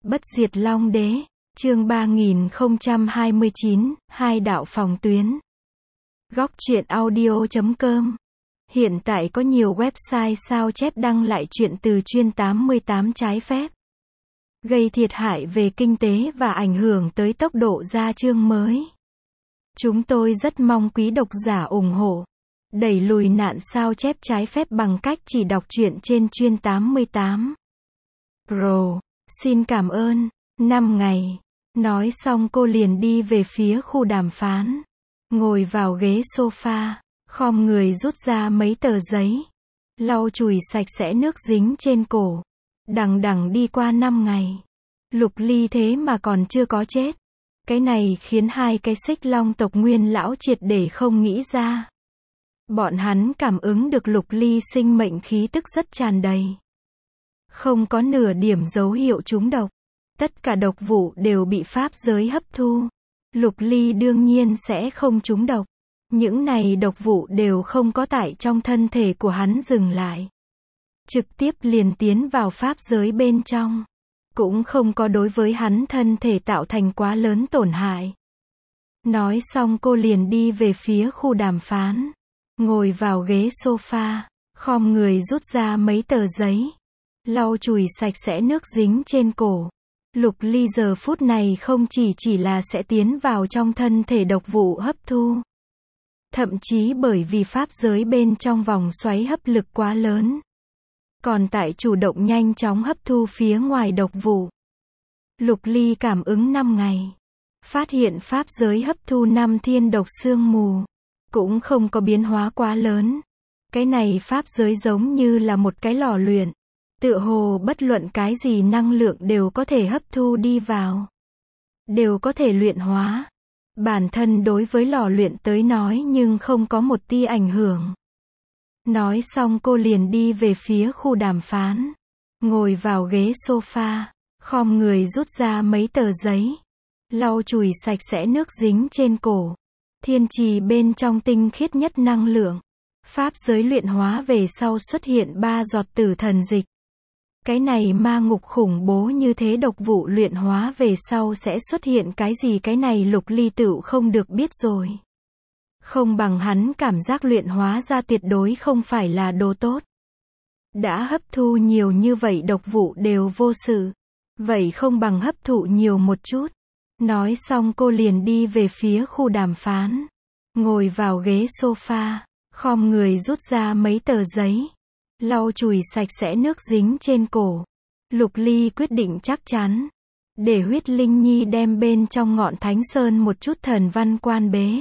Bất diệt Long Đế, chương 3029, hai đạo phòng tuyến. Góc truyện audio.com. Hiện tại có nhiều website sao chép đăng lại chuyện từ chuyên 88 trái phép, gây thiệt hại về kinh tế và ảnh hưởng tới tốc độ ra chương mới. Chúng tôi rất mong quý độc giả ủng hộ, đẩy lùi nạn sao chép trái phép bằng cách chỉ đọc truyện trên chuyên 88 Pro. Xin cảm ơn. 5 ngày. Nói xong cô liền đi về phía khu đàm phán. Ngồi vào ghế sofa, khom người rút ra mấy tờ giấy, lau chùi sạch sẽ nước dính trên cổ. Đằng đằng đi qua 5 ngày. Lục Ly thế mà còn chưa có chết. Cái này khiến hai cái xích long tộc nguyên lão triệt để không nghĩ ra. Bọn hắn cảm ứng được Lục Ly sinh mệnh khí tức rất tràn đầy. Không có nửa điểm dấu hiệu trúng độc. Tất cả độc vụ đều bị pháp giới hấp thu. Lục Ly đương nhiên sẽ không trúng độc. Những này độc vụ đều không có tại trong thân thể của hắn dừng lại. Trực tiếp liền tiến vào pháp giới bên trong. Cũng không có đối với hắn thân thể tạo thành quá lớn tổn hại. Nói xong cô liền đi về phía khu đàm phán. Ngồi vào ghế sofa, khom người rút ra mấy tờ giấy, lau chùi sạch sẽ nước dính trên cổ. Lục Ly giờ phút này không chỉ là sẽ tiến vào trong thân thể độc vụ hấp thu. Thậm chí bởi vì pháp giới bên trong vòng xoáy hấp lực quá lớn, còn tại chủ động nhanh chóng hấp thu phía ngoài độc vụ. Lục Ly cảm ứng 5 ngày, phát hiện pháp giới hấp thu 5 thiên độc sương mù, cũng không có biến hóa quá lớn. Cái này pháp giới giống như là một cái lò luyện. Tựa hồ bất luận cái gì năng lượng đều có thể hấp thu đi vào, đều có thể luyện hóa. Bản thân đối với lò luyện tới nói nhưng không có một tia ảnh hưởng. Nói xong cô liền đi về phía khu đàm phán. Ngồi vào ghế sofa, khom người rút ra mấy tờ giấy, lau chùi sạch sẽ nước dính trên cổ. Thiên trì bên trong tinh khiết nhất năng lượng. Pháp giới luyện hóa về sau xuất hiện 3 giọt tử thần dịch. Cái này ma ngục khủng bố như thế độc vụ luyện hóa về sau sẽ xuất hiện cái gì, cái này Lục Ly tựu không được biết rồi. Không bằng hắn cảm giác luyện hóa ra tuyệt đối không phải là đồ tốt. Đã hấp thu nhiều như vậy độc vụ đều vô sự. Vậy không bằng hấp thụ nhiều một chút. Nói xong cô liền đi về phía khu đàm phán. Ngồi vào ghế sofa, khom người rút ra mấy tờ giấy, lau chùi sạch sẽ nước dính trên cổ. Lục Ly quyết định chắc chắn, để huyết linh nhi đem bên trong ngọn thánh sơn một chút thần văn quan bế.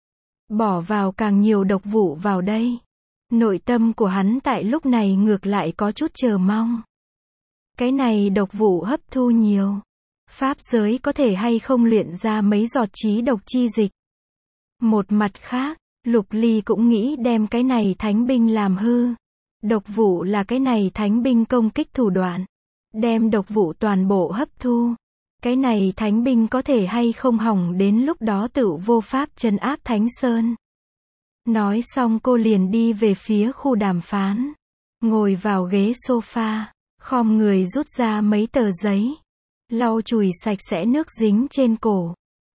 Bỏ vào càng nhiều độc vụ vào đây. Nội tâm của hắn tại lúc này ngược lại có chút chờ mong. Cái này độc vụ hấp thu nhiều. Pháp giới có thể hay không luyện ra mấy giọt chí độc chi dịch. Một mặt khác, Lục Ly cũng nghĩ đem cái này thánh binh làm hư. Độc vụ là cái này thánh binh công kích thủ đoạn. Đem độc vụ toàn bộ hấp thu. Cái này thánh binh có thể hay không hỏng đến lúc đó tự vô pháp trấn áp Thánh Sơn. Nói xong cô liền đi về phía khu đàm phán. Ngồi vào ghế sofa, khom người rút ra mấy tờ giấy, lau chùi sạch sẽ nước dính trên cổ.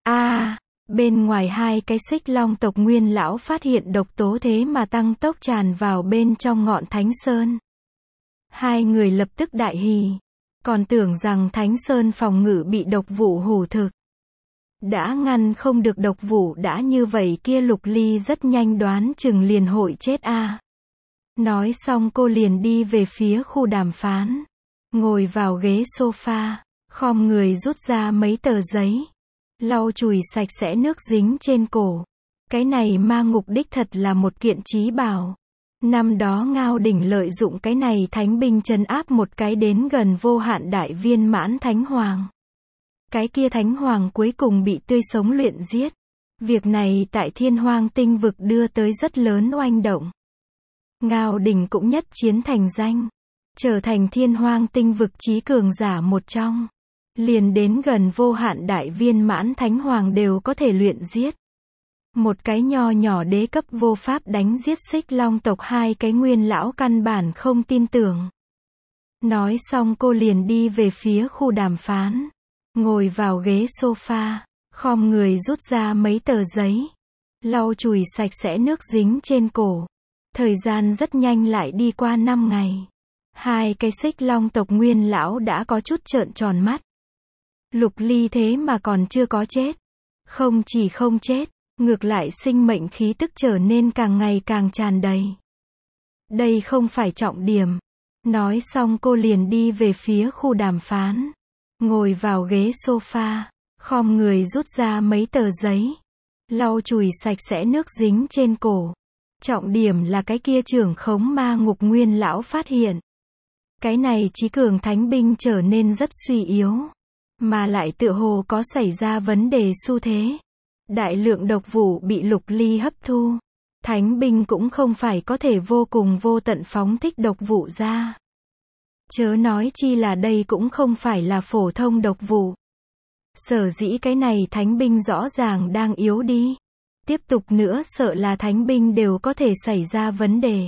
Bên ngoài hai cái xích long tộc nguyên lão phát hiện độc tố thế mà tăng tốc tràn vào bên trong ngọn Thánh Sơn. Hai người lập tức đại hỉ, còn tưởng rằng Thánh Sơn phòng ngự bị độc vụ hủ thực. Đã ngăn không được độc vụ đã như vậy kia Lục Ly rất nhanh đoán chừng liền hội chết Nói xong cô liền đi về phía khu đàm phán. Ngồi vào ghế sofa, khom người rút ra mấy tờ giấy, lau chùi sạch sẽ nước dính trên cổ. Cái này ma ngục đích thật là một kiện chí bảo. Năm đó Ngao Đỉnh lợi dụng cái này thánh binh trấn áp một cái đến gần vô hạn đại viên mãn thánh hoàng. Cái kia thánh hoàng cuối cùng bị tươi sống luyện giết. Việc này tại Thiên Hoang tinh vực đưa tới rất lớn oanh động. Ngao Đỉnh cũng nhất chiến thành danh, trở thành Thiên Hoang tinh vực chí cường giả một trong. Liền đến gần vô hạn đại viên mãn thánh hoàng đều có thể luyện giết. Một cái nho nhỏ đế cấp vô pháp đánh giết xích long tộc hai cái nguyên lão căn bản không tin tưởng. Nói xong cô liền đi về phía khu đàm phán. Ngồi vào ghế sofa, khom người rút ra mấy tờ giấy. Lau chùi sạch sẽ nước dính trên cổ. Thời gian rất nhanh lại đi qua 5 ngày. Hai cái xích long tộc nguyên lão đã có chút trợn tròn mắt. Lục Ly thế mà còn chưa có chết. Không chỉ không chết, ngược lại sinh mệnh khí tức trở nên càng ngày càng tràn đầy. Đây không phải trọng điểm. Nói xong cô liền đi về phía khu đàm phán. Ngồi vào ghế sofa, khom người rút ra mấy tờ giấy. Lau chùi sạch sẽ nước dính trên cổ. Trọng điểm là cái kia trưởng khống ma ngục nguyên lão phát hiện. Cái này trí cường thánh binh trở nên rất suy yếu. Mà lại tựa hồ có xảy ra vấn đề xu thế. Đại lượng độc vụ bị Lục Ly hấp thu. Thánh binh cũng không phải có thể vô cùng vô tận phóng thích độc vụ ra. Chớ nói chi là đây cũng không phải là phổ thông độc vụ. Sở dĩ cái này thánh binh rõ ràng đang yếu đi. Tiếp tục nữa sợ là thánh binh đều có thể xảy ra vấn đề.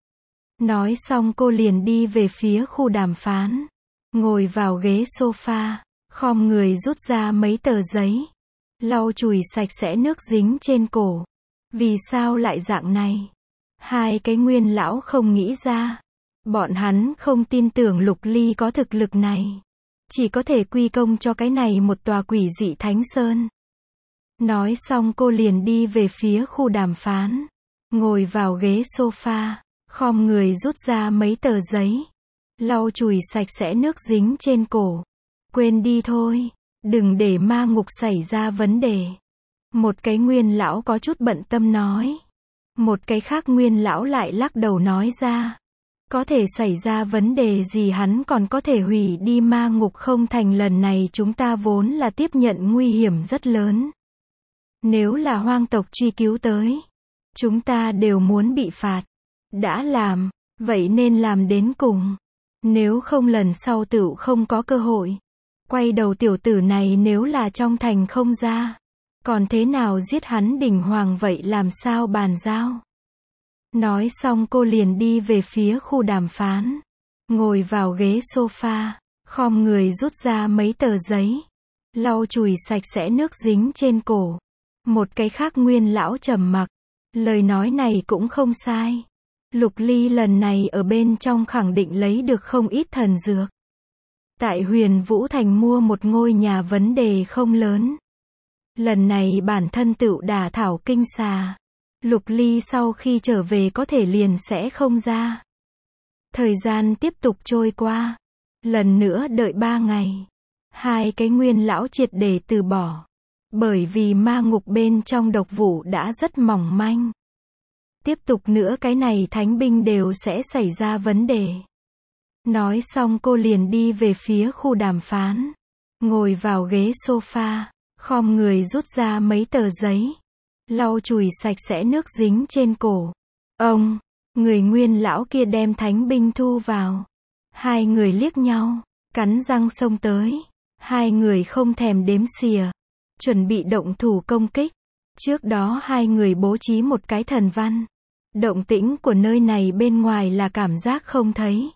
Nói xong cô liền đi về phía khu đàm phán. Ngồi vào ghế sofa, khom người rút ra mấy tờ giấy. Lau chùi sạch sẽ nước dính trên cổ. Vì sao lại dạng này? Hai cái nguyên lão không nghĩ ra. Bọn hắn không tin tưởng Lục Ly có thực lực này. Chỉ có thể quy công cho cái này một tòa quỷ dị thánh sơn. Nói xong cô liền đi về phía khu đàm phán. Ngồi vào ghế sofa, khom người rút ra mấy tờ giấy. Lau chùi sạch sẽ nước dính trên cổ. Quên đi thôi, đừng để ma ngục xảy ra vấn đề. Một cái nguyên lão có chút bận tâm nói. Một cái khác nguyên lão lại lắc đầu nói ra. Có thể xảy ra vấn đề gì hắn còn có thể hủy đi ma ngục không thành, lần này chúng ta vốn là tiếp nhận nguy hiểm rất lớn. Nếu là hoang tộc truy cứu tới, chúng ta đều muốn bị phạt. Đã làm, vậy nên làm đến cùng. Nếu không lần sau tựu không có cơ hội. Quay đầu tiểu tử này nếu là trong thành không ra. Còn thế nào giết hắn đỉnh hoàng vậy làm sao bàn giao. Nói xong cô liền đi về phía khu đàm phán. Ngồi vào ghế sofa, khom người rút ra mấy tờ giấy. Lau chùi sạch sẽ nước dính trên cổ. Một cái khác nguyên lão trầm mặc. Lời nói này cũng không sai. Lục Ly lần này ở bên trong khẳng định lấy được không ít thần dược. Tại Huyền Vũ Thành mua một ngôi nhà vấn đề không lớn. Lần này bản thân tựu đả thảo kinh xà. Lục Ly sau khi trở về có thể liền sẽ không ra. Thời gian tiếp tục trôi qua. Lần nữa đợi 3 ngày. Hai cái nguyên lão triệt để từ bỏ. Bởi vì ma ngục bên trong độc vụ đã rất mỏng manh. Tiếp tục nữa cái này thánh binh đều sẽ xảy ra vấn đề. Nói xong cô liền đi về phía khu đàm phán. Ngồi vào ghế sofa, khom người rút ra mấy tờ giấy. Lau chùi sạch sẽ nước dính trên cổ. Ông, người nguyên lão kia đem thánh binh thu vào. Hai người liếc nhau, cắn răng xông tới. Hai người không thèm đếm xỉa. Chuẩn bị động thủ công kích. Trước đó hai người bố trí một cái thần văn. Động tĩnh của nơi này bên ngoài là cảm giác không thấy.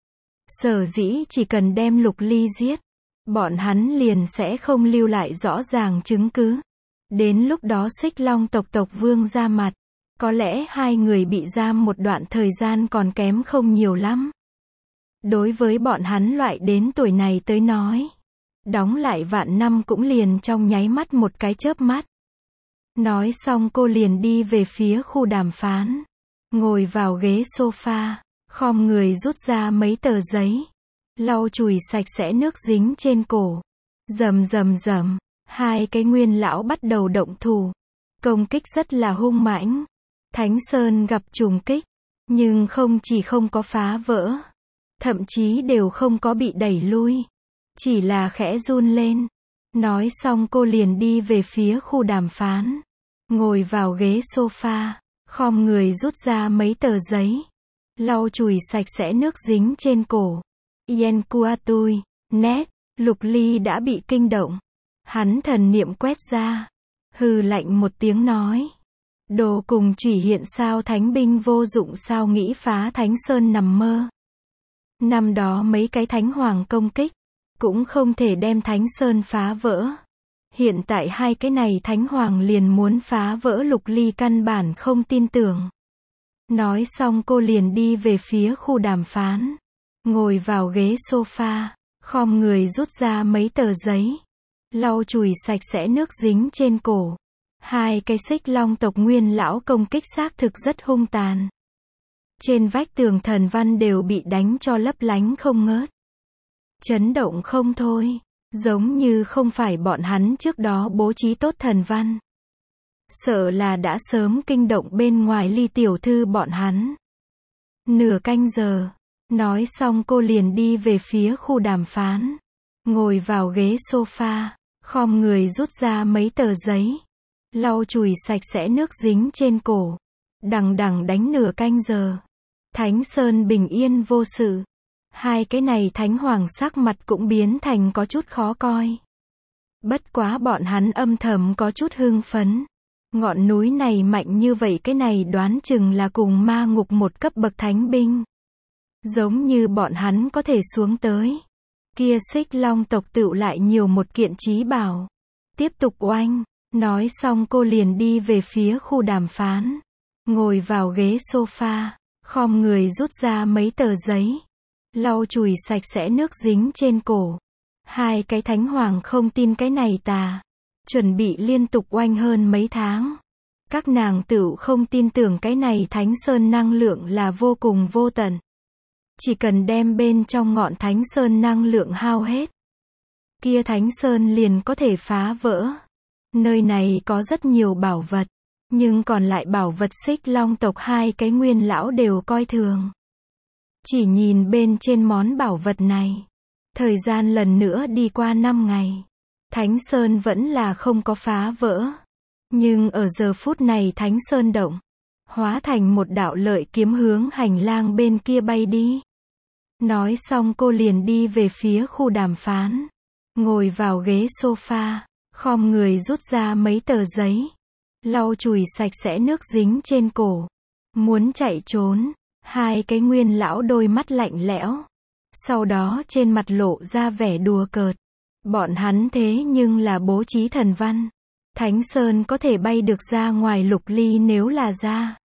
Sở dĩ chỉ cần đem Lục Ly giết, bọn hắn liền sẽ không lưu lại rõ ràng chứng cứ. Đến lúc đó Xích Long tộc vương ra mặt, có lẽ hai người bị giam một đoạn thời gian còn kém không nhiều lắm. Đối với bọn hắn loại đến tuổi này tới nói, đóng lại vạn năm cũng liền trong nháy mắt một cái chớp mắt. Nói xong cô liền đi về phía khu đàm phán. Ngồi vào ghế sofa, khom người rút ra mấy tờ giấy. Lau chùi sạch sẽ nước dính trên cổ. Rầm rầm rầm, hai cái nguyên lão bắt đầu động thủ. Công kích rất là hung mãnh. Thánh Sơn gặp trùng kích, nhưng không chỉ không có phá vỡ, thậm chí đều không có bị đẩy lui. Chỉ là khẽ run lên. Nói xong cô liền đi về phía khu đàm phán. Ngồi vào ghế sofa, khom người rút ra mấy tờ giấy. Lau chùi sạch sẽ nước dính trên cổ. Yen Kuatui, nét, Lục Ly đã bị kinh động. Hắn thần niệm quét ra. Hừ lạnh một tiếng nói. Đồ cùng chủy hiện sao thánh binh vô dụng sao nghĩ phá Thánh Sơn nằm mơ. Năm đó mấy cái thánh hoàng công kích, cũng không thể đem Thánh Sơn phá vỡ. Hiện tại hai cái này thánh hoàng liền muốn phá vỡ Lục Ly căn bản không tin tưởng. Nói xong cô liền đi về phía khu đàm phán. Ngồi vào ghế sofa, khom người rút ra mấy tờ giấy. Lau chùi sạch sẽ nước dính trên cổ. Hai cái xích long tộc nguyên lão công kích xác thực rất hung tàn. Trên vách tường thần văn đều bị đánh cho lấp lánh không ngớt. Chấn động không thôi, giống như không phải bọn hắn trước đó bố trí tốt thần văn. Sợ là đã sớm kinh động bên ngoài Ly tiểu thư bọn hắn. Nửa canh giờ, nói xong cô liền đi về phía khu đàm phán. Ngồi vào ghế sofa, khom người rút ra mấy tờ giấy. Lau chùi sạch sẽ nước dính trên cổ. Đằng đằng đánh nửa canh giờ. Thánh Sơn bình yên vô sự. Hai cái này thánh hoàng sắc mặt cũng biến thành có chút khó coi. Bất quá bọn hắn âm thầm có chút hưng phấn. Ngọn núi này mạnh như vậy, cái này đoán chừng là cùng ma ngục một cấp bậc thánh binh. Giống như bọn hắn có thể xuống tới. Kia xích long tộc tựu lại nhiều một kiện chí bảo. Tiếp tục oanh. Nói xong cô liền đi về phía khu đàm phán. Ngồi vào ghế sofa, khom người rút ra mấy tờ giấy. Lau chùi sạch sẽ nước dính trên cổ. Hai cái thánh hoàng không tin cái này tà. Chuẩn bị liên tục oanh hơn mấy tháng. Các nàng tựu không tin tưởng cái này Thánh Sơn năng lượng là vô cùng vô tận. Chỉ cần đem bên trong ngọn Thánh Sơn năng lượng hao hết, kia Thánh Sơn liền có thể phá vỡ. Nơi này có rất nhiều bảo vật, nhưng còn lại bảo vật xích long tộc hai cái nguyên lão đều coi thường. Chỉ nhìn bên trên món bảo vật này. Thời gian lần nữa đi qua 5 ngày. Thánh Sơn vẫn là không có phá vỡ. Nhưng ở giờ phút này Thánh Sơn động. Hóa thành một đạo lợi kiếm hướng hành lang bên kia bay đi. Nói xong cô liền đi về phía khu đàm phán. Ngồi vào ghế sofa, khom người rút ra mấy tờ giấy. Lau chùi sạch sẽ nước dính trên cổ. Muốn chạy trốn. Hai cái nguyên lão đôi mắt lạnh lẽo. Sau đó trên mặt lộ ra vẻ đùa cợt. Bọn hắn thế nhưng là bố trí thần văn. Thánh Sơn có thể bay được ra ngoài Lục Ly nếu là ra.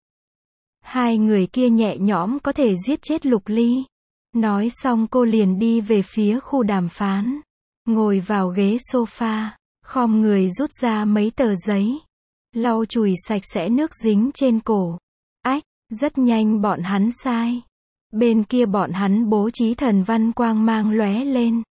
Hai người kia nhẹ nhõm có thể giết chết Lục Ly. Nói xong cô liền đi về phía khu đàm phán. Ngồi vào ghế sofa, khom người rút ra mấy tờ giấy. Lau chùi sạch sẽ nước dính trên cổ. Ách, rất nhanh bọn hắn sai. Bên kia bọn hắn bố trí thần văn quang mang lóe lên.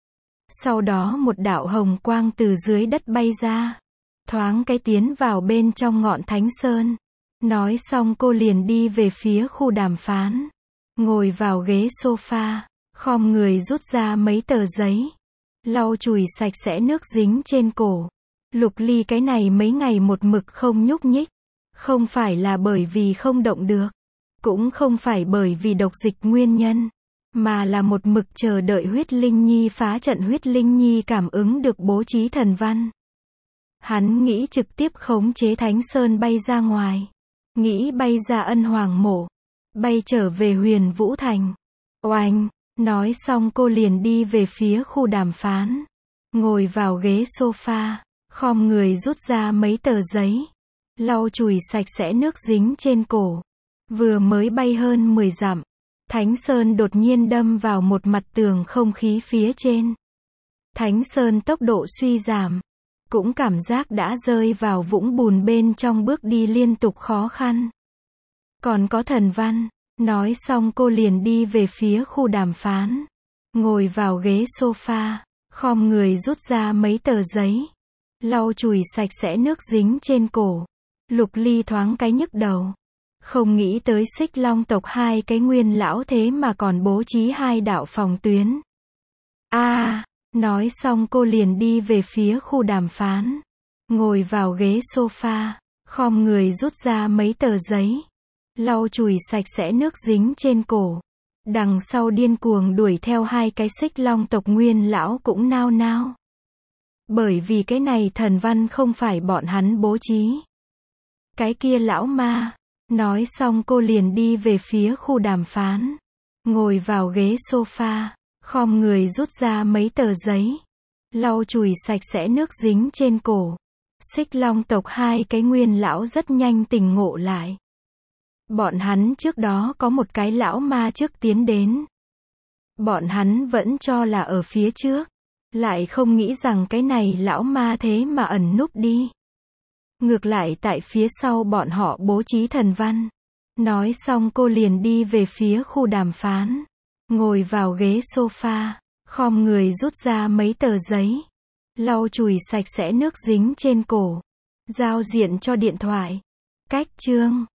Sau đó một đạo hồng quang từ dưới đất bay ra. Thoáng cái tiến vào bên trong ngọn Thánh Sơn. Nói xong cô liền đi về phía khu đàm phán. Ngồi vào ghế sofa, khom người rút ra mấy tờ giấy. Lau chùi sạch sẽ nước dính trên cổ. Lục Ly cái này mấy ngày một mực không nhúc nhích. Không phải là bởi vì không động được. Cũng không phải bởi vì độc dịch nguyên nhân. Mà là một mực chờ đợi huyết linh nhi phá trận. Huyết linh nhi cảm ứng được bố trí thần văn. Hắn nghĩ trực tiếp khống chế Thánh Sơn bay ra ngoài. Nghĩ bay ra Ân Hoàng Mộ. Bay trở về Huyền Vũ Thành. Oanh! Nói xong cô liền đi về phía khu đàm phán. Ngồi vào ghế sofa, khom người rút ra mấy tờ giấy. Lau chùi sạch sẽ nước dính trên cổ. Vừa mới bay hơn 10 dặm. Thánh Sơn đột nhiên đâm vào một mặt tường không khí phía trên. Thánh Sơn tốc độ suy giảm. Cũng cảm giác đã rơi vào vũng bùn bên trong, bước đi liên tục khó khăn. Còn có thần văn. Nói xong cô liền đi về phía khu đàm phán. Ngồi vào ghế sofa, khom người rút ra mấy tờ giấy. Lau chùi sạch sẽ nước dính trên cổ. Lục Ly thoáng cái nhức đầu. Không nghĩ tới xích long tộc hai cái nguyên lão thế mà còn bố trí hai đạo phòng tuyến. Nói xong cô liền đi về phía khu đàm phán. Ngồi vào ghế sofa, khom người rút ra mấy tờ giấy. Lau chùi sạch sẽ nước dính trên cổ. Đằng sau điên cuồng đuổi theo hai cái xích long tộc nguyên lão cũng nao nao. Bởi vì cái này thần văn không phải bọn hắn bố trí. Cái kia lão ma. Nói xong cô liền đi về phía khu đàm phán. ngồi vào ghế sofa, khom người rút ra mấy tờ giấy, lau chùi sạch sẽ nước dính trên cổ. Xích Long tộc hai cái Nguyên lão rất nhanh tỉnh ngộ lại. Bọn hắn trước đó có một cái lão ma trước tiến đến. Bọn hắn vẫn cho là ở phía trước, lại không nghĩ rằng cái này lão ma thế mà ẩn núp đi. Ngược lại tại phía sau bọn họ bố trí thần văn. Nói xong cô liền đi về phía khu đàm phán. Ngồi vào ghế sofa, khom người rút ra mấy tờ giấy, lau chùi sạch sẽ nước dính trên cổ, giao diện cho điện thoại. Cách chương